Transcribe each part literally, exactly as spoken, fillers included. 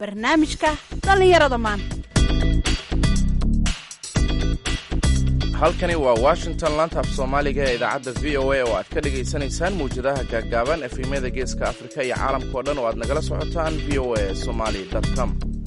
barnaamijka dhallinyarada maanta. halkani waa Washington, laanta af Soomaaliga ee idaacadda V O A oo aad ka dhageysanaysaan muujadaha gaagaaban efemyada geeska Afrika iyo caalamka oo dhan oo aad nagala socotaan v o a somali dot com.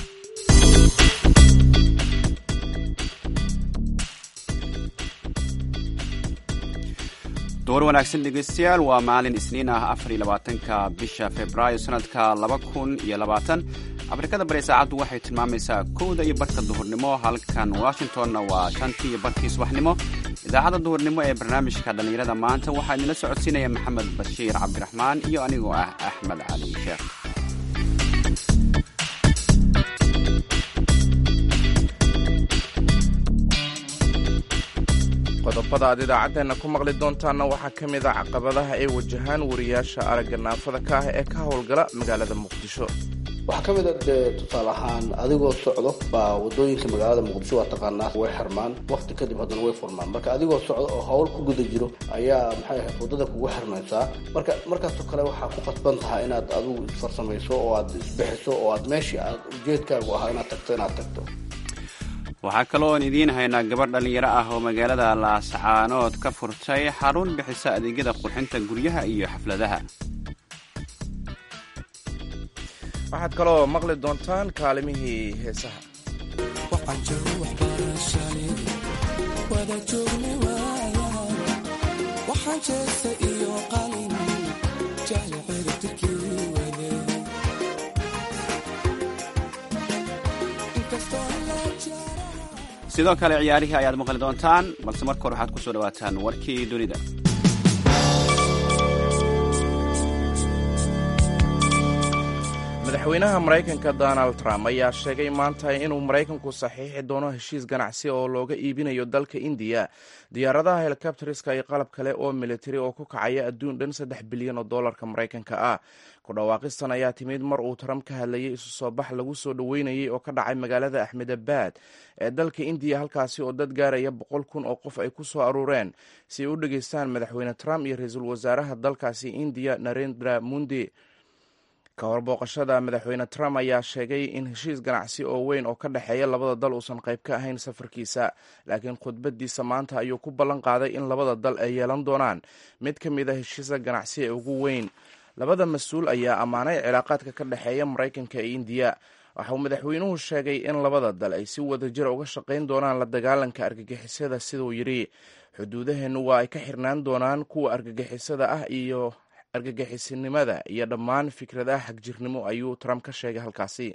door wanaagsan dhegeystayaal, waa maalin isniin ah afar iyo labaatanka bisha Febraayo sanadka laba kun iyo labaatan. Afrikada bari saacaddu waxay tilmaamaysaa kowda iyo barka duhurnimo, halkan Washingtonna waa shantii iyo barkii subaxnimo. idaacadda duhurnimo ee barnaamijka dhallinyarada maanta waxaa idinla socodsiinaya Maxamed Bashiir Cabdiraxmaan iyo anigoo ah Axmed Cali Sheekh. qodobada aad idaacaddeena ku maqli doontaanna waxaa ka mid ah caqabadaha ay wajahaan wariyaasha aragga naafada ka ah ee ka howlgala magaalada Muqdisho. waxaa ka mid a dee tusaale ahaan adigoo socdo baa wadooyinka magaalada Muqdisho waa taqaanaa way xirmaan, waqti kadib haddana way furmaan. marka adigoo socdo oo hawl ku guda jiro ayaa maxay ahayd wadada kugu xirmaysaa. marka markaasoo kale waxaa ku qasban tahay inaad adigu isfarsamayso oo aad isbixiso oo aad meeshii aad ujeedkaagu ahaa inaad tagto inaad tagto. waxaa kaloo aan idiin haynaa gabadh dhallinyaro ah oo magaalada Laascaanood ka furtay xarun bixisa adeegyada qurxinta guryaha iyo xafladaha. waxaad kaloo maqli doontaan kaalimihii heesaha. sidoo kale ciyaarihii ayaad maqli doontaan, balse marka hore waxaad ku soo dhawaataan warkii dunida. madaxweynaha Maraykanka Donald Trump ayaa sheegay maanta inuu Maraykanku saxiixi doono heshiis ganacsi oo looga iibinayo dalka India diyaaradaha helikabtariska iyo qalab kale oo militari oo ku kacaya adduun dhan saddex bilyan oo doolarka Maraykanka ah. ku dhawaaqistan ayaa timid mar uu Trump ka hadlayay isu soo bax lagu soo dhaweynayay oo ka dhacay magaalada Ahmedabad ee dalka India, halkaasi oo dad gaaraya boqol kun oo qof ay ku soo aruureen si ay u dhageystaan madaxweyne Trump iyo ra'iisul wasaaraha dalkaasi India Narendra Modi. ka hor booqashada madaxweyne Trump ayaa sheegay in heshiis ganacsi oo weyn oo ka dhexeeya labada dal uusan qayb ka ahayn safarkiisa, laakiin khudbadiisa maanta ayuu ku ballan qaaday in labada dal ay yeelan doonaan mid ka mid a heshiisa ganacsi ee ugu weyn. labada mas-uul ayaa ammaanay cilaaqaadka ka dhexeeya Maraykanka iyo Indiya. waxa uu madaxweynuhu sheegay in labada dal ay si wadajir uga shaqayn doonaan la dagaalanka argagixisada, siduu yidhi. xuduudaheennu waa ay ka xirnaan doonaan kuwa argagixisada ah iyo argagixisinimada iyo dhammaan fikradaha xagjirnimo, ayuu Trump ka sheegay halkaasi.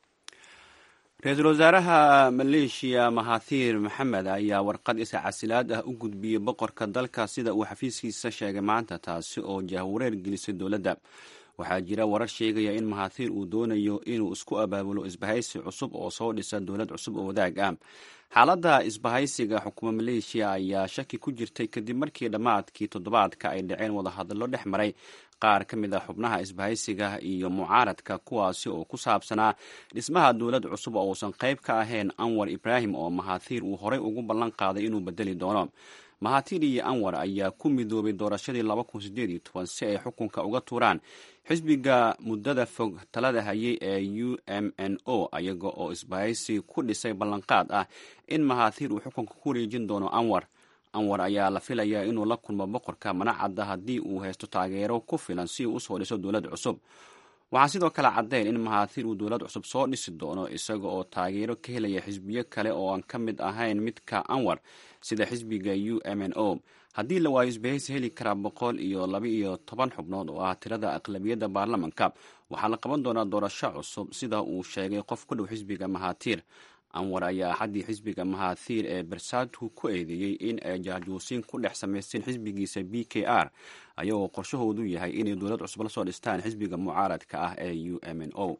ra-iisul wasaaraha Maleeshiya Mahathir Mohamad ayaa warqad is-casilaad ah u gudbiyey boqorka dalka sida uu xafiiskiisa sheegay maanta, taasi oo jahwareer gelisay dowladda. waxaa jira warar sheegaya in Mahathir uu doonayo inuu isku abaabulo isbahaysi cusub oo soo dhisa dowlad cusub oo wadaag ah. xaaladda isbahaysiga xukuuma Maleeshiya ayaa shaki ku jirtay kadib markii dhammaadkii toddobaadka ay dhaceen wadahadallo dhex maray qaar ka mid a xubnaha isbahaysiga iyo mucaaradka, kuwaasi oo ku saabsanaa dhismaha dowlad cusub oo uusan qayb ka ahayn Anwar Ibrahim oo Mahathir uu horey ugu ballan qaaday inuu bedeli doono. Mahathir iyo Anwar ayaa ku midoobay doorashadii laba kun siddeed iyo toban si ay xukunka uga tuuraan xisbiga muddada fog talada hayay ee U M N O, ayaga oo isbahaysi ku dhisay ballanqaad ah in Mahathir uu xukunka ku wareejin doono Anwar. Anwar ayaa la filayaa inuu la kulmo boqorka manacadda haddii uu haysto taageero ku filan si uu usoo dhiso dowlad cusub. waxaa sidoo kale caddayn in Mahathir uu dowlad cusub soo dhisi doono isaga oo taageero ka helaya xisbiyo kale oo aan ka mid ahayn midka Anwar, sida xisbiga U M N O. haddii la waayo isbahaysi heli karaa boqol iyo laba iyo toban xubnood oo ah tirada aqlabiyadda baarlamanka, waxaa la qaban doonaa doorasho cusub, sida uu sheegay qof ku dhow xisbiga Mahathir. Anwar ayaa axaddii xisbiga Mahathir ee Bersatu ku eedeeyey in ay jahjuusiin ku dhex samaysteen xisbigiisa B K R, ayagoo qorshahoodu yahay inay dowlad cusub la soo dhistaan xisbiga mucaaradka ah ee U M N O.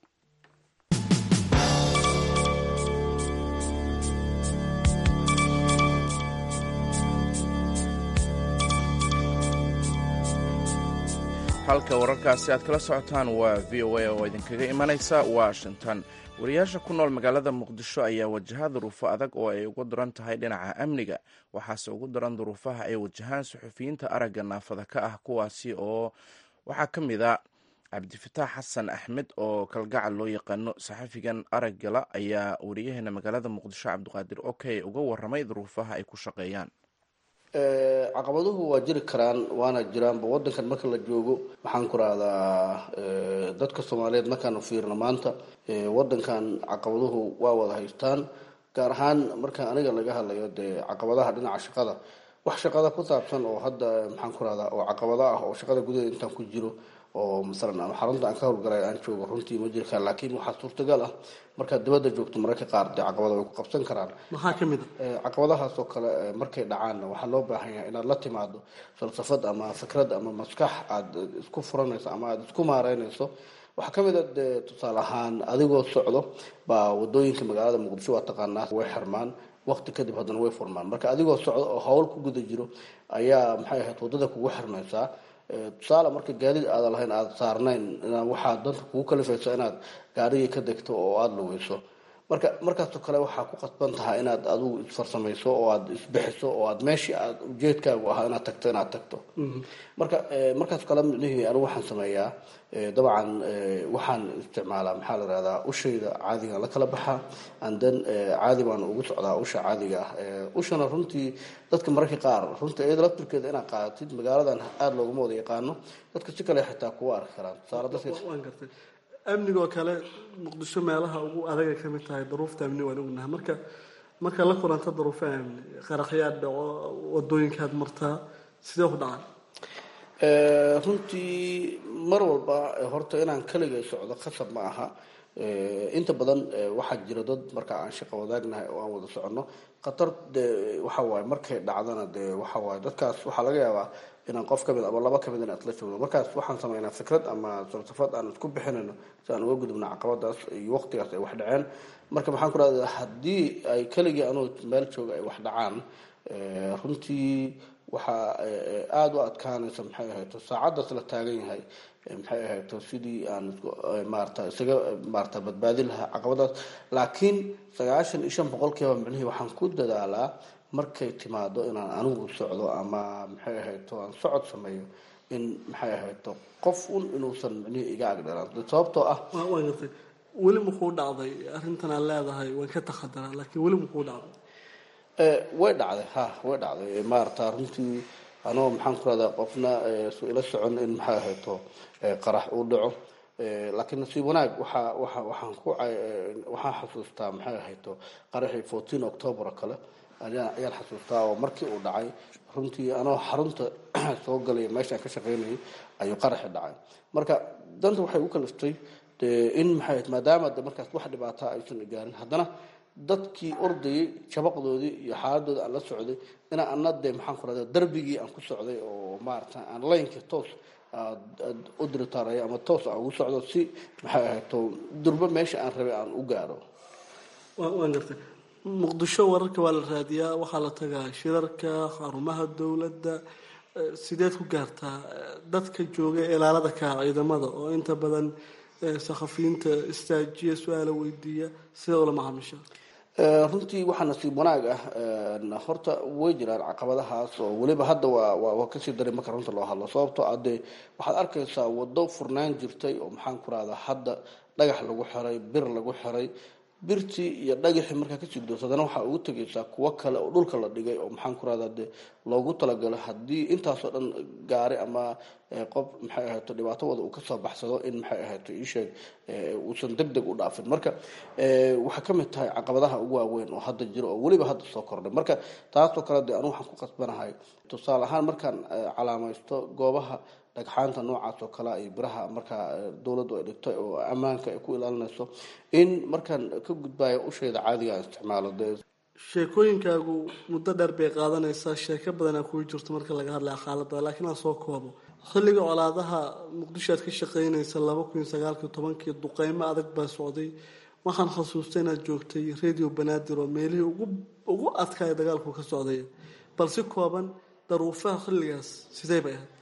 halka wararkaasi aad kala socotaan waa V O A oo idinkaga imanaysa Washington. wariyaasha ku nool magaalada Muqdisho ayaa wajaha duruufo adag oo ay ugu daran tahay dhinaca amniga, waxaase ugu daran duruufaha ay wajahaan suxufiyiinta aragga naafada ka ah, kuwaasi oo waxaa ka mid a cabdifataax xasan axmed oo kalgacal loo yaqaano saxafigan araggala ayaa wariyaheena magaalada muqdisho cabdiqaadir okey uga waramay duruufaha ay ku shaqeeyaan. caqabaduhu waa jiri karaan waana jiraanba wadankan marka la joogo waxaan ku rahdaa dadka soomaaliyeed markaanu fiirno maanta wadankan caqabaduhu waa wada haystaan, gaar ahaan marka aniga laga hadlayo dee caqabadaha dhinaca shaqada. wax shaqada ku saabsan oo hadda maxaan ku rahdaa oo caqabado ah oo shaqada gudaheeda intaan ku jiro oo masalan ama xarunta aan ka howlgalay aan joogo runtii ma jiri karaan, laakiin waxaa suurtagal ah markaad dibadda joogto mararka qaar dee caqabada way ku qabsan karaan. maxaa kamid a caqabadahaas oo kale markay dhacaanna waxaa loo baahan yahay inaad la timaado falsafad ama fikrad ama maskax aada isku furanayso ama aada isku maareynayso. waxaa kamid a dee tusaale ahaan adigoo socdo baa wadooyinka magaalada muqdisho waa taqaanaa way xirmaan, waqti kadib haddana way furmaan. marka adigoo socdo oo hawl ku guda jiro ayaa maxay ahayd wadada kugu xirmaysaa. tusaale marka gaadiid aada lahayn aada saarnayn waxaa danta kugu kalifaysa inaad gaarigii ka degto oo aada lugeyso. marka markaasoo kale waxaa ku qasban tahay inaad adigu isfarsamayso oo aada isbixiso oo aad meeshii aad ujeedkaagu ahaa inaad tagto inaad tagto. marka markaas kale micnihii anigu waxaan sameeyaa dabcan waxaan isticmaalaa maxaa la rahdaa ushayda caadiga la kala baxaa andan caadi baan ugu socdaa usha caadiga ah. ushana runtii dadka mararka qaar runtii iyada laftirkeeda inaad qaadatid magaaladan aada looguma wada yaqaano, dadka si kale xitaa kugu arki karaan. tusaale dadka amnigoo kale muqdisho meelaha ugu adaga kamid tahay daruufta amni waan ognahay. marka marka la kulanta daruufa amni qaraxyaad dhaco wadooyinkaad martaa sidee ku dhacay? runtii mar walba horta inaan kaligay socdo khasab ma aha. inta badan waxaa jira dad marka aan shaqo wadaagnahay oo aan wada soconno khatar de waxa waaye markay dhacdana de waxa waaye dadkaas waxaa laga yaabaa inaan qof kamid ama laba kamid inaad la joogno. markaas waxaan sameynaa fikrad ama falsafad aan isku bixinayno si aan uga gudubno caqabadaas iyo waqtigaas ay wax dhaceen. marka maxaan ku rahdaa haddii ay keligii anuu meel jooga ay wax dhacaan runtii waxaa aada u adkaanaysa maxay ahayto saacaddaas la taagan yahay maxay ahayto sidii aan maarata isaga maarata badbaadi lahaa caqabadaas. laakiin sagaashan iyo shan boqolkiiba micnihii waxaan ku dadaalaa markay timaado inaan anigu socdo ama maxay ahayto aan socod sameeyo in maxay ahayto qof un inuusan micnihii iga agdhalaan sababtoo ah weli makuu dhacday arrintan aad leedahay waan ka takhadaraa laakiin weli makuu dhacday? way dhacday ha way dhacday maarata runtii anoo maxaan ku rahdaa qofna su ila socon in maxay ahayto qarax uu dhaco. laakiin nasiib wanaag waxaa waa waxaan ku waxaan xasuustaa maxay ahayto qaraxii fourteen october oo kale ayaan xasuustaa oo markii uu dhacay runtii anoo xarunta soo galay meeshaan ka shaqeynayay ayuu qaraxi dhacay. marka danta waxay u kaliftay in maxay ahayd maadaama de markaas wax dhibaataa aysan gaarin haddana dadkii ordayay jabaqdoodii iyo xaaladooda aan la socday inaa ana de maxaan ku rahdaa darbigii aan ku socday oo maarata aan laynkii toos u diritaaraya ama toos aan ugu socdo si maxay ahayto durbo meesha aan rabay aan u gaaro. waan gartay muqdisho wararka waa la raadiyaa, waxaa la tagaa shirarka xarumaha dowladda. sideed ku gaartaa dadka jooga ilaalada ka ciidamada oo inta badan saxafiyiinta istaajiya su-aala weydiiya sidee ula macaamisha? runtii waxaa nasiib wanaag ah horta way jiraan caqabadahaas oo weliba hadda waa waa kasii daray marka runta loo hadlo sababtoo ah dee waxaad arkaysaa wado furnaan jirtay oo maxaan ku rahdaa hadda dhagax lagu xiray bir lagu xiray birtii iyo dhagaxii markaa kasii gudoosa haddana waxaa ugu tegaysaa kuwo kale oo dhulka la dhigay oo maxaan ku rahdaa de loogu talagalo haddii intaasoo dhan gaari ama qof maxay ahayto dhibaato wada uu kasoo baxsado in maxay ahayto iisheeg uusan deg deg u dhaafin. marka waxay kamid tahay caqabadaha ugu waaweyn oo hadda jiro oo weliba hadda soo kordhay. marka taasoo kale de anu waxaan ku qasbanahay tusaale ahaan markaan calaamaysto goobaha dhagxaanta noocaas oo kale iyo biraha markaa dowladdu ay dhigtay oo ammaanka ay ku ilaalinayso in markaan ka gudbayo ushayda caadiga aan isticmaalo. de sheekooyinkaagu muddo dheer bay qaadanaysaa, sheeko badanaa kugu jirto marka laga hadlaya xaaladda, laakiin aan soo koobo xilliga colaadaha muqdisho aad ka shaqeynaysa laba kun iyo sagaalkii tobankii duqeymo adag baa socday. waxaan xasuustay inaad joogtay radio banaadir oo meelihii ugu ugu adkaaya dagaalku ka socday, bal si kooban daruufaha xilligaas sidee bay ahayd?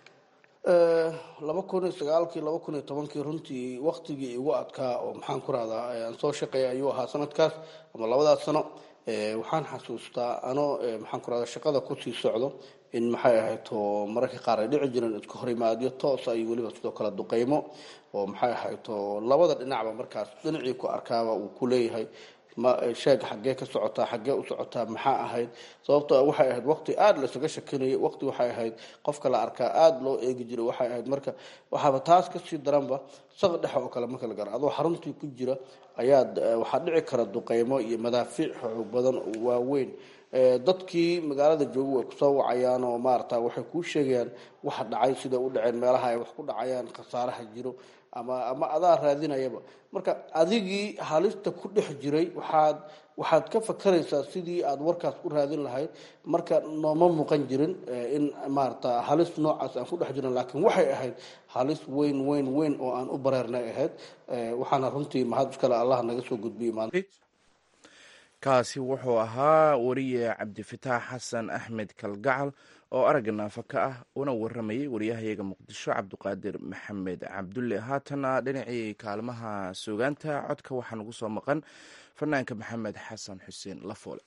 laba kun iyo sagaalkii laba kun iyo tobankii runtii waqtigii igu adkaa oo maxaan ku rahdaa aan soo shaqeeya ayuu ahaa sanadkaas ama labadaas sano. waxaan xasuustaa anoo maxaan ku rahda shaqada kusii socdo in maxay ahayd oo mararka qaar ay dhici jireen isku horimaadyo toosa iyo weliba sidoo kale duqeymo oo maxay ahayd oo labada dhinacba markaas dhinacii ku arkaaba uu ku leeyahay ma sheeg xaggee ka socotaa xaggee u socotaa maxaa ahayd sababtoo waxay ahayd waqti aada laysaga shakinayay waqti waxay ahayd qofka la arkaa aada loo eegi jiray waxay ahayd marka waxaaba taas kasii daranba saq dhexe oo kale marka la gara adoo xaruntii ku jira ayaa waxaa dhici kara duqeymo iyo madaafiic xoog badan oo waaweyn dadkii magaalada jooga way kusoo wacayaan oo maarata waxay kuu sheegayaan waxa dhacay sida u dhaceen meelaha ay wax ku dhacayaan khasaaraha jiro ama ama adaa raadinayaba marka adigii halista ku dhex jiray waxaad waxaad ka fakaraysaa sidii aad warkaas u raadin lahayd marka nooma muuqan jirin in maarata halis noocaas aan ku dhex jirin laakiin waxay ahayd halis weyn weyn weyn oo aan u bareernay ahayd waxaana runtii mahad iskale allah naga soo gudbiyey maanta kaasi wuxuu ahaa wariye cabdifitaax xasan axmed kalgacal oo aragga naafa ka ah una waramayay wariyahayaga muqdisho cabdiqaadir maxamed cabdulle haatana dhinacii kaalmaha suugaanta codka waxaa nagu soo maqan fanaanka maxamed xasan xuseen lafoole.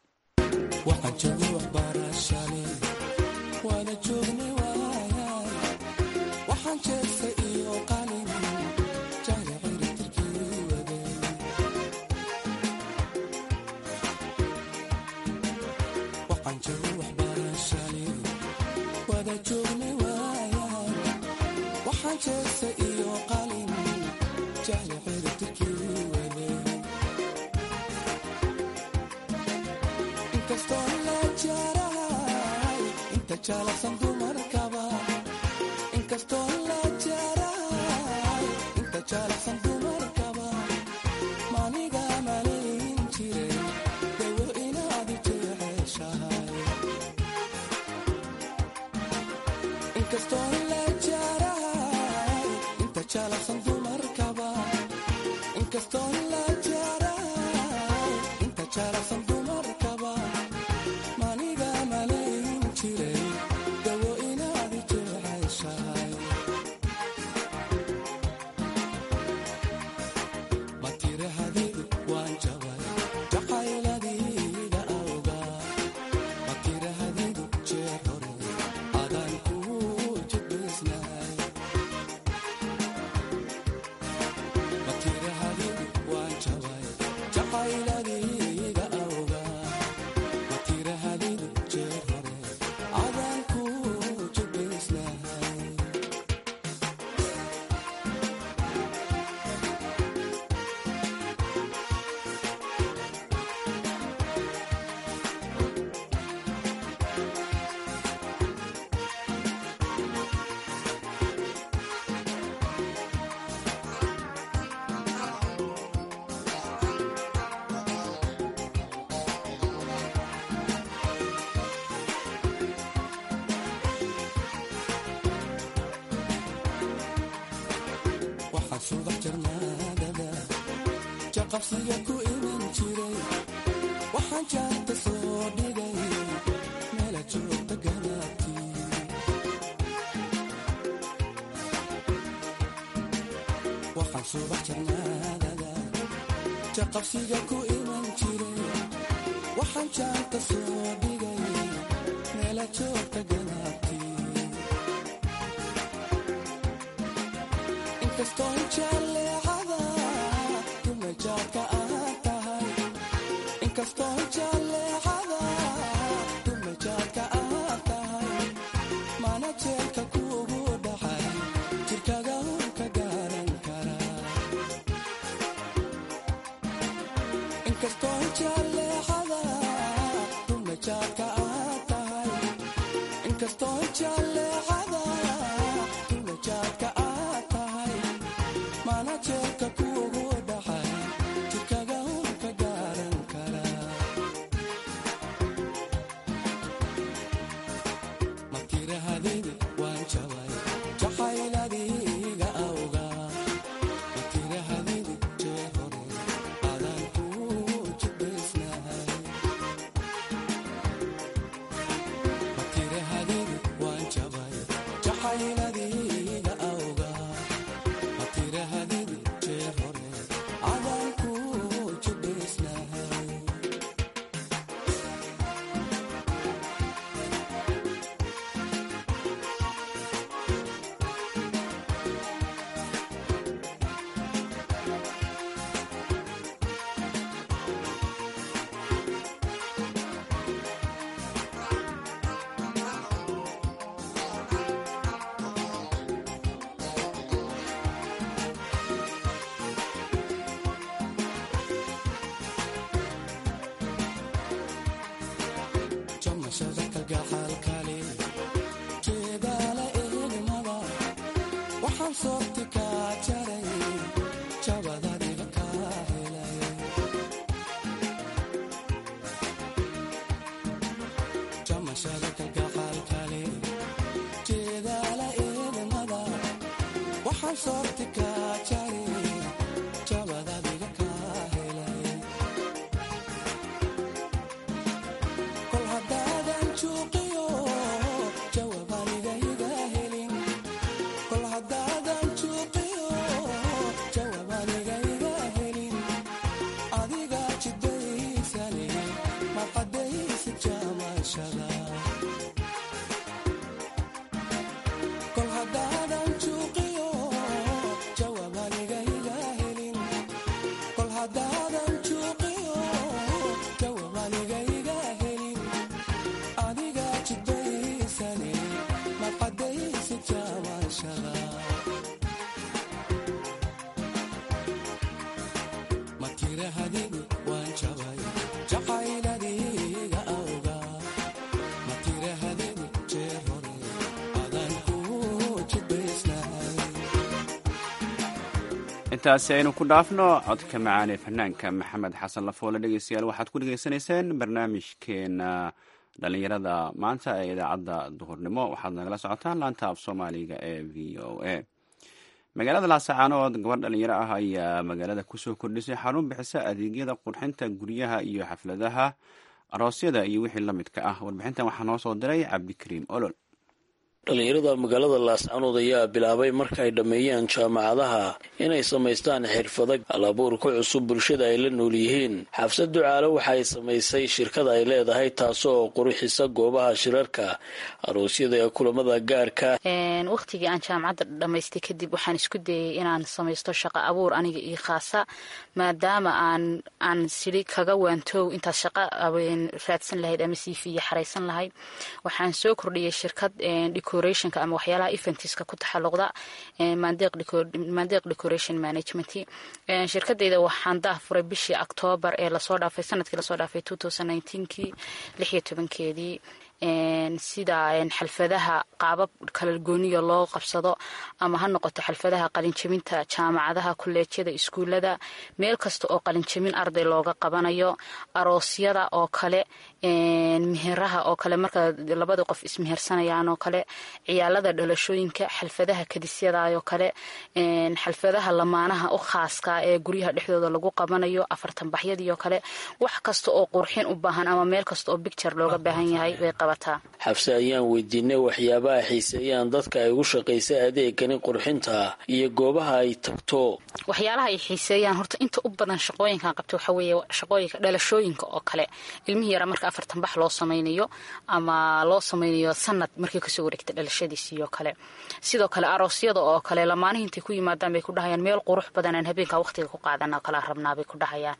qabsiga ku iman jiray waxaan jaanta soo dhigay meel joogta galabtii waxaan subax jarnaadada jaqabsiga ku iman jiray waxaan jaanta soo dhigay meel joogta galabtii inkastoo jaleecada dumajaadka aad tahay inkastoo jaleecada dumajaadka aad tahay mana jeelka kuugu dhacay jirkaga ka garan karaa inkastoo jaleecada dumajaadka aad tahay inkastoo jaleecada dumajaadka aad tahay mana jeelka kuugu dhacay jirkaga ka garan karaa matirahadeedi waan jabay jacayladiga awga matirahadeedi jeer hore adaan kuu jibaysnahay matirahadeedi waxaan soorti kaa jaray jabadadiga kaa helay jamashada kalgacaalkale jeedaala eedamada waxaan soorti kaa jaray jabadadiga kaa helay kol haddaadan juuqiyo jawabaniga iga helin kol haddaadan juuqiyo jawabaniga iga helin adiga jidaysane ma qadaysi jamashada kol haddaadan juuqiyo jawabaniga iga helin kol haddaadan juuqiyo jawabaniga iga helin adiga jidaysane ma qadaysi jamashada ma tirahadin waan jabay jacayladiga awga ma tirahadin jeer hore adan ku jibaysnahay intaasi aynu ku dhaafno codka macaan ee fanaanka maxamed xasan lafoole. dhegeystayaal waxaad ku dhegeysanayseen barnaamijkeena dhalinyarada maanta ee idaacadda duhurnimo. waxaad nagala socotaan laanta af soomaaliga ee v o a. magaalada laasacaanood gabadh dhalinyaro ah ayaa magaalada kusoo kordhisay xarun bixisa adeegyada qurxinta guryaha iyo xafladaha aroosyada iyo wixii la midka ah. warbixintan waxaa noo soo diray cabdikariim olol. dhalinyarada magaalada laascanood ayaa bilaabay marka ay dhammeeyeen jaamacadaha inay samaystaan xirfado alabuur ku cusub bulshada ay la nool yihiin. xafsad ducaale waxa ay samaysay shirkada ay leedahay taasoo qurxisa goobaha shirarka aroosyada ee kulamada gaarka. waqtigii aan jaamacadda dhammaystay kadib waxaan isku dayay inaan samaysto shaqo abuur aniga io khaasa maadaama aan aan sili kaga waantoow intaas shaqo raadsan lahayd ama siifiya xaraysan lahayd. waxaan soo kordhiyay shirkad decorationka ama waxyaalaha eventiska ku taxalluqda mandeeq decoration management. shirkadeyda waxaan daafuray bishii October ee lasoo dhaafay sanadkii lasoo dhaafay kii lix iyo tobankeedii. sida xalfadaha qaabab kala gooniya loo qabsado ama ha noqoto xalfadaha qalinjabinta jaamacadaha kuleejyada iskuulada meel kasta oo qalinjabin arday looga qabanayo aroosyada oo kale mihiraha oo kale marka labada qof ismihirsanayaan oo kale ciyaalada dhalashooyinka xalfadaha kadisyada oo kale xalfadaha lamaanaha u khaaska ee guryaha dhexdooda lagu qabanayo afartan baxyadii oo kale wax kasta oo qurxin u baahan ama meel kasta oo picture looga baahan yahay way qabataa. xabse ayaan weydiinay waxyaabaha xiiseeyaan dadka ay ugu shaqaysa adeegani qurxinta iyo goobaha ay tagto. waxyaalaha ay xiiseeyaan horta inta u badan shaqooyinkan qabto waxa weeye shaqooyinka dhalashooyinka oo kale ilmihii yara marka afartan bax loo samaynayo ama loo samaynayo sanad markii kasoo wareegta dhalashadiisii oo kale. sidoo kale aroosyada oo kale lamaanihi intay ku yimaadaan bay ku dhahayaan meel qurux badan aan habeenka waqtiga ku qaadana kala rabnaa bay ku dhahayaan.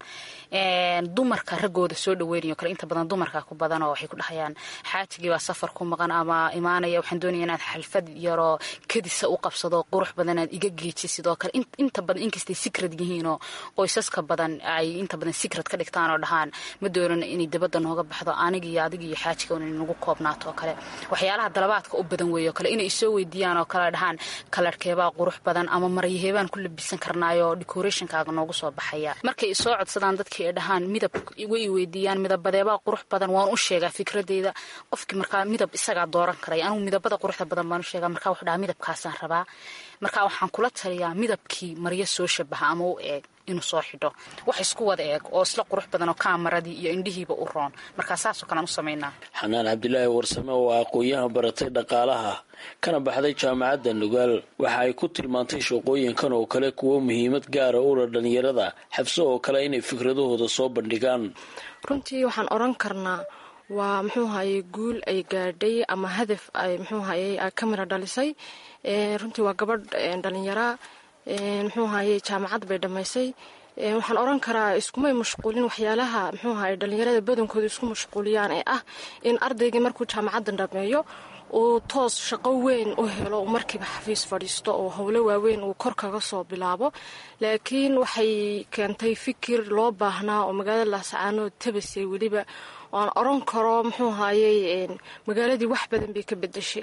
dumarka ragooda soo dhaweynayo kale inta badan dumarka ku badan oo waxay ku dhahayaan xaajigii baa safar ku maqan ama imaanaya waxaan doonayaa inaad xalfad yaroo kadisa u qabsado qurux badan aad iga geeji. sidoo kale inta badan inkastay secret yihiinoo qoysaska badan ay inta badan secret ka dhigtaan oo dhahaan ma doonana inay dabadda nooga baxdo aniga iyo adiga iyo xaajiga inay nagu koobnaato oo kale. waxyaalaha dalabaadka u badan weeyo kale inay isoo weydiiyaan oo kale dhahaan kalarkeebaa qurux badan ama maryaheebaan ku labisan karnaayo decorationkaaga noogu soo baxaya. markay isoo codsadaan dadkii ay dhahaan midab way weydiiyaan midabadeebaa qurux badan waan u sheegaa fikradeyda. qofkii markaa midab isagaa dooran karaya anugu midabada quruxda badan baan u sheegaa markaa wuxuu dhahaa midabkaasaan rabaa. markaa waxaan kula taliyaa midabkii maryo soo shabaha ama u eeg inuu soo xidho wax isku wada eeg oo isla qurux badan oo kaamaradii iyo indhihiiba u roon. markaa saasoo kalean u samaynaa. xanaan cabdilaahi warsame oo aqoon-yahan baratay dhaqaalaha kana baxday jaamacadda nugaal waxa ay ku tilmaantay shaqooyinkan oo kale kuwo muhiimad gaara u leh dhalinyarada xabso oo kale inay fikradahooda soo bandhigaan. runtii waxaan oran karnaa waa muxuu haye guul ay gaadhay ama hadaf ay muxuu haye ka mira dhalisay. runtii waa gabadh dhalinyara muxuu haye jaamacad bay dhammaysay. waxaan oran karaa iskumay mashquulin waxyaalaha muxuu haye dhalinyarada badankooda isku mashquuliyaan ee ah in ardaygii markuu jaamacaddan dhameeyo uu toos shaqo weyn u helo markiiba xafiis fadhiisto oo howlo waaweyn uu kor kaga soo bilaabo. laakiin waxay keentay fikir loo baahnaa oo magaalada laascaanood tabasay weliba aan oran karo muxuu haayey magaaladii wax badan bay ka bedeshay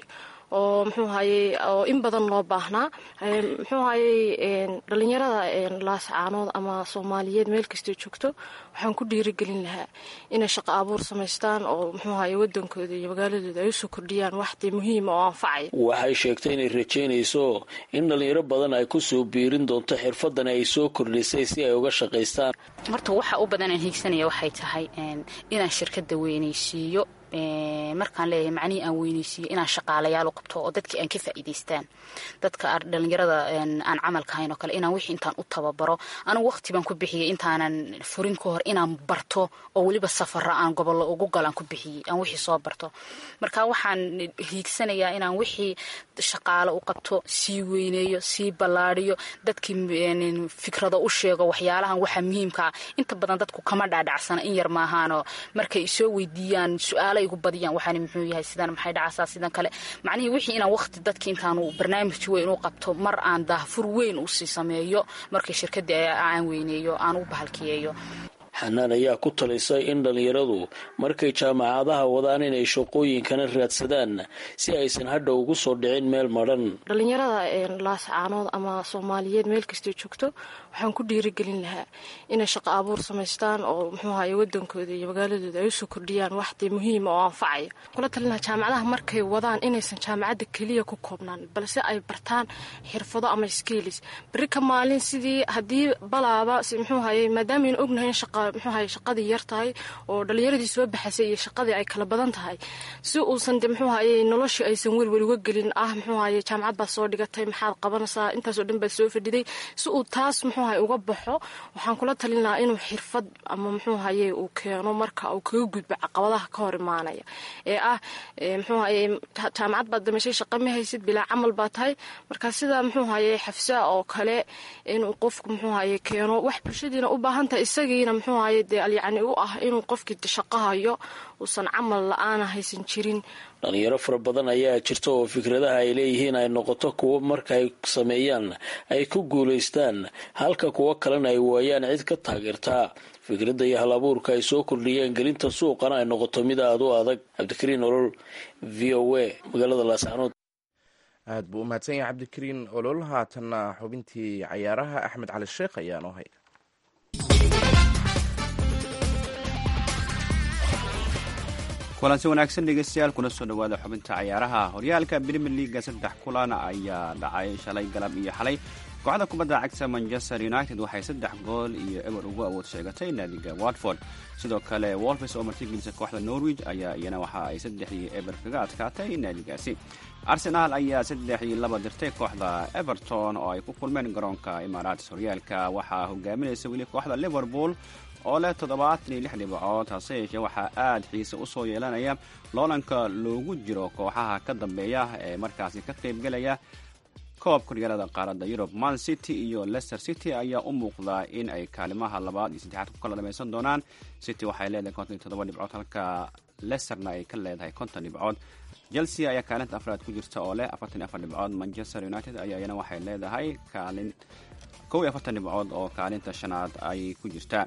oo muxuu hayey oo in badan loo baahnaa muxuu hayey dhalinyarada laascaanood ama soomaaliyeed meel kastay joogto waxaan ku dhiirigelin lahaa inay shaqo abuur samaystaan oo muxuu hayey wadankooda iyo magaaladooda ay usoo kordhiyaan waxdee muhiima oo anfacaya. waxay sheegtay inay rajaynayso in dhalinyaro badan ay kusoo biirin doonto xirfadan ay soo kordhisay si ay uga shaqaystaan. horta waxa u badan aan hiigsanaya waxay tahay inaan shirkada weynaysiiyo markaan leeyahay macnihii aan weynaysiiyo inaan shaqaalayaal u qabto oo dadkii aan ka faa'iidaystaan dadka dhalinyarada aan camalka hayn oo kale inaan wixii intaan u tababaro anigu waqti baan ku bixiyey intaanan furin ka hor inaan barto oo weliba safara aan gobollo ugu galaan ku bixiyey aan wixii soo barto marka waxaan hiigsanayaa inaan wixii shaqaalo u qabto sii weyneeyo sii ballaadhiyo dadkii fikrado u sheego waxyaalahan waxa muhiimka ah inta badan dadku kama dhaadhacsana in yar maahaanoo markay soo weydiiyaan su-aalo igu badiyaan waxaan muxuu yahay sidaan maxay dhacaysaa sidan kale macnihii wixii inaan waqti dadkii intaanu barnaamij weyn u qabto mar aan daahfur weyn u sii sameeyo markay shirkadii aan weyneeyo aan u bahalkiyeeyo. xanaan ayaa ku talisay in dhalinyaradu markay jaamacadaha wadaan inay shaqooyinkana raadsadaan si aysan hadha ugu soo dhicin meel madhan. dhalinyarada laascaanood ama soomaaliyeed meel kastay joogto waxaan ku dhiirigelin lahaa inay shaqo abuur samaystaan oo muxuu hayey wadankooda iyo magaaladooda ay usoo kordhiyaan waxdee muhiima oo anfacaya. kula talinaha jaamacadaha markay wadaan inaysan jaamacadda keliya ku koobnaan balse ay bartaan xirfado ama skills beri ka maalin sidii haddii balaaba muxuu hayey maadaamaaynu ognahay in shaqa muxuu hayey shaqadii yar tahay oo dhalinyaradii soo baxaysay iyo shaqadii ay kala badan tahay si uusan de muxuu hayey noloshii aysan welwel uga gelin ah muxuu hayey jaamacad baad soo dhigatay maxaad qabanaysaa intaasoo dhan baad soo fadhiday si uu taas muxuu hayey uga baxo waxaan kula talin lahaa inuu xirfad ama muxuu hayey uu keeno marka uu kaga gudbo caqabadaha ka hor imaanaya ee ah muxuu hayey jaamacad baad damashay shaqa ma haysid bilaa camal baa tahay marka sida muxuu hayey xafsa oo kale inuu qofku muxuu hayey keeno wax bulshadiina u baahan tahay isagiina muxuu hayey dee alyacni u ah inuu qofkii shaqahayo uusan camal la-aana haysan jirin. dhalinyaro fara badan ayaa jirta oo fikradaha ay leeyihiin ay noqoto kuwo marka ay sameeyaan ay ku guulaystaan halka kuwo kalena ay waayaan cid ka taageertaa fikradda iyo hal abuurka ay soo kordhiyeen gelinta suuqana ay noqoto mid aada u adag. cabdikariin olol v o a magaalada laascaanood. aad buu u mahadsan yahay cabdikariin olol. haatanna xubintii cayaaraha axmed cali sheekh ayaa noo haya. kulansi wanaagsan dhegeystayaal kuna soo dhawaada xubinta cayaaraha. horyaalka Premier League saddex kulan ayaa dhacay shalay galab iyo xalay. kooxda kubadda cagta Manchester United waxay saddex gool iyo eber ugu awood sheegatay naadiga Watford. sidoo kale Wolves oo martigelisa kooxda Norwich ayaa iyana waxa ay saddex iyo eber kaga adkaatay naadigaasi. Arsenal ayaa saddex iyo laba dirtay kooxda Everton oo ay ku kulmeen garoonka Emirates. horyaalka waxaa hogaaminaysa weli kooxda Liverpool oo leh toddobaatan iyo lix dhibcood hase yeeshee waxaa aad xiise u soo yeelanaya loolanka loogu jiro kooxaha ka dambeeya ee markaasi ka qaybgelaya koobka horyaalada qaaradda Yurub. Man City iyo Leicester City ayaa u muuqda in ay kaalimaha labaad iyo saddexaad ku kala dhamaysan doonaan. City waxay leedahay konton iyo toddoba dhibcood halka Leicesterna ay ka leedahay konton dhibcood. Chelsea ayaa kaalinta afraad ku jirta oo leh afartan iyo afar dhibcood. Manchester United ayaa iyana waxay leedahay kaalin kow iyo afartan dhibcood oo kaalinta shanaad ay ku jirta.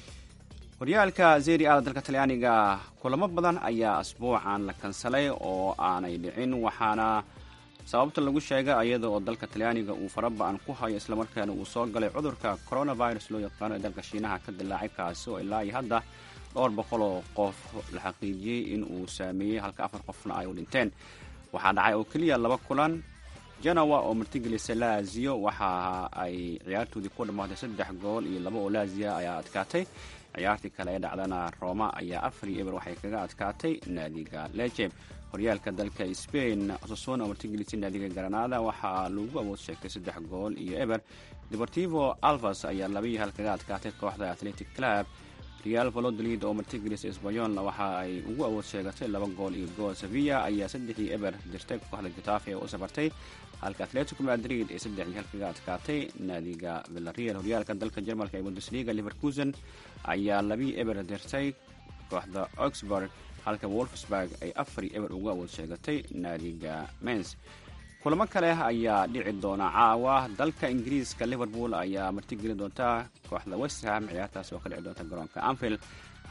horyaalka Serie A dalka Talyaaniga kulamo badan ayaa asbuucan la kansalay oo aanay dhicin waxaana sababta lagu sheegay iyada oo dalka Talyaaniga uu farabaan ku hayo isla markaana uu soo galay cudurka coronavirus loo yaqaan ee dalka Shiinaha ka dilaacay kaasi oo ilaa iyo hadda dhowr boqol oo qof la xaqiijiyay in uu saameeyay halka afar qofna ay u dhinteen. waxaa dhacay oo kaliya laba kulan. Genoa oo martigelisay Lazio waxa ay ciyaartoodii ku dhamaatay saddex gool iyo laba oo Lazio ayaa adkaatay. ciyaartii kale ee dhacdana Roma ayaa afar iyo eber waxay kaga adkaatay naadiga Lecce. horyaalka dalka Spain Osasuna oo martigelisay naadiga Granada waxaa lagu awood sheegtay saddex gool iyo eber. Deportivo Alves ayaa laba iyo hal kaga adkaatay kooxda Athletic Club. Real Valladolid oo martigelisay Espanyol waxa ay ugu awood sheegatay laba gool iyo gool. Sevilla ayaa saddex iyo eber dirtay kooxda Getafe oo u safartay halka Atletico Madrid ay saddex iyo hal kaga adkaatay naadiga Villarreal. horyaalka dalka Jarmalka ee Bundesliga Leverkusen ayaa laba iyo eber dirtay kooxda Augsburg halka Wolfsburg ay afar iyo eber ugu awood sheegatay naadiga Mainz. kulamo kale ayaa dhici doona caawa. dalka Ingiriiska Liverpool ayaa martigelin doonta kooxda West Ham ciyaartaas oo ka dhici doonta garoonka Anfield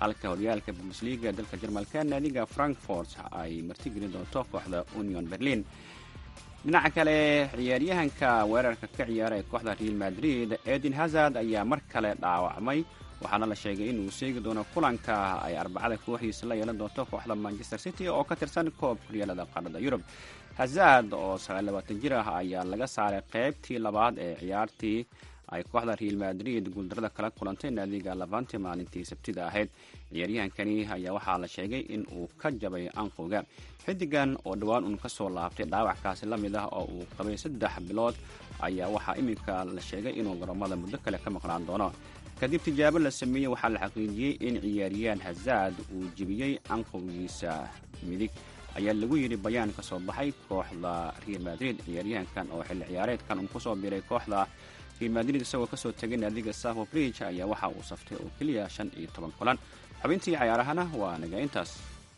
halka horyaalka bundesliga ee dalka jarmalka naadiga frankfort ay martigelin doonto kooxda union berlin. dhinaca kale ciyaaryahanka weerarka ka ciyaara ee kooxda real madrid eden hazard ayaa mar kale dhaawacmay, waxaana la sheegay inuu seegi doono kulanka ay arbacada kooxdiisa la yeelan doonto kooxda manchester city oo ka tirsan koobka horyaalada qaaradda yurub. hazard oo sagaal iyo labaatan jir ah ayaa laga saaray qaybtii labaad ee ciyaartii ay kooxda real madrid guuldarada kala kulantay naadiga levante maalintii sabtida ahayd. ciyaaryahankani ayaa waxaa la sheegay in uu ka jabay anqowga. xidigan oo dhowaan uun ka soo laabtay dhaawackaasi la mid ah oo uu qabay saddex bilood ayaa waxaa iminka la sheegay inuu garoomada muddo kale ka maqnaan doono. kadib tijaabo la sameeyey waxaa la xaqiijiyey in ciyaaryahan hazard uu jebiyey anqowgiisa midig, ayaa lagu yidhi bayaan ka soo baxay kooxda real madrid. ciyaaryahankan oo xilli ciyaareedkan uu kusoo biray kooxda real madrid isagoo kasoo tegay naadiga savo bridge ayaa waxa uu saftay oo keliya shan iyo toban kulan. xubintii cayaarahana waa naga intaas.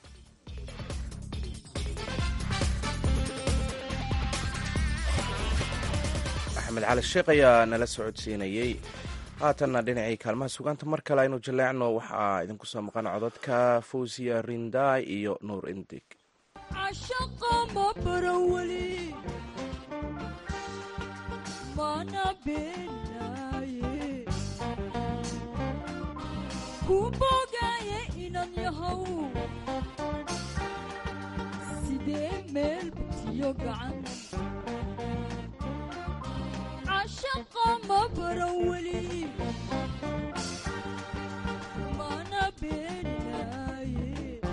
axmed cali sheekh ayaa nala socodsiinayey. haatanna dhinacii kaalmaha sugaanta mar kale aynu jaleecno waxaa idinku soo maqan cododka fawsiya rindaay iyo nuur indig. cashaqa ma baran weli mana beenaaye ku bogaaye inan yahow sidee meel butiyo gacan. cashaqa ma baran weli mana beenaaye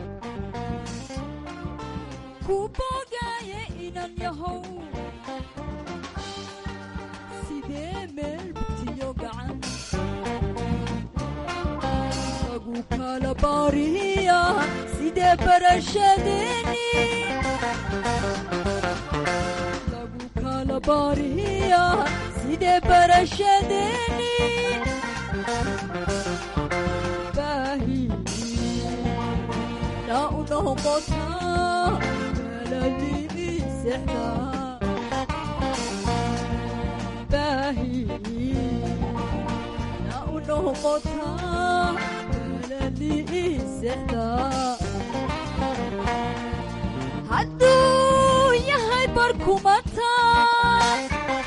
ku bogaaye inan yahow sidee meel butiyo gacan. lagu kala baariya sidee barashadeeni lagu kala baariya sidee barashadeeni baahi na u noqotaa galadii sexda baahi na u noqotaa galadii sexda. hadduu yahay barkumataan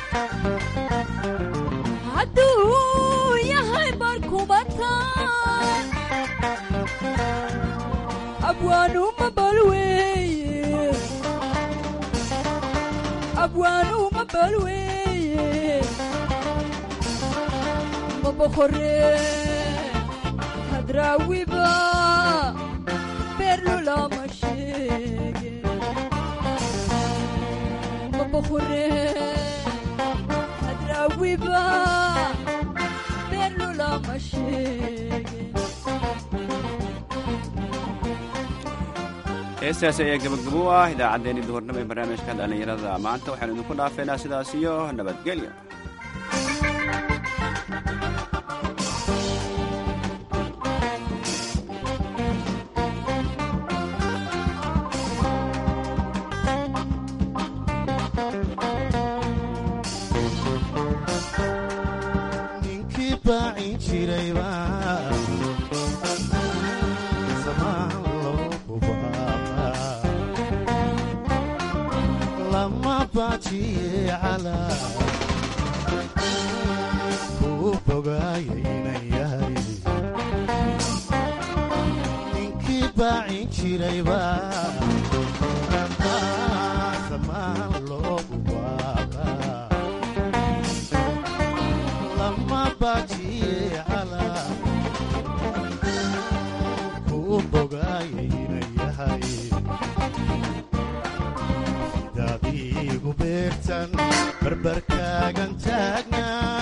hadduu yahay barkumataan abwaanuma balweeye abwaanuma balweeye ma boqoree hadraawiba beerlulama sheege ma boqoree hadraawiba beerlulama sheege. heestaasi ayaa gabagabo ah idaacaddeenii duhurnimo ee barnaamijka dhallinyarada maanta. waxaanu idinku dhaafeynaa sidaas iyo nabadgelyo. ninkii baacin jirayba lama baajiye calaa kuu bogaayaynan yahay ninkii baacin jirayba samaan loogu waaqaa lama baajiye calaa kuu bogaayaynan yahay igu beertan barbarkaagan taagnaa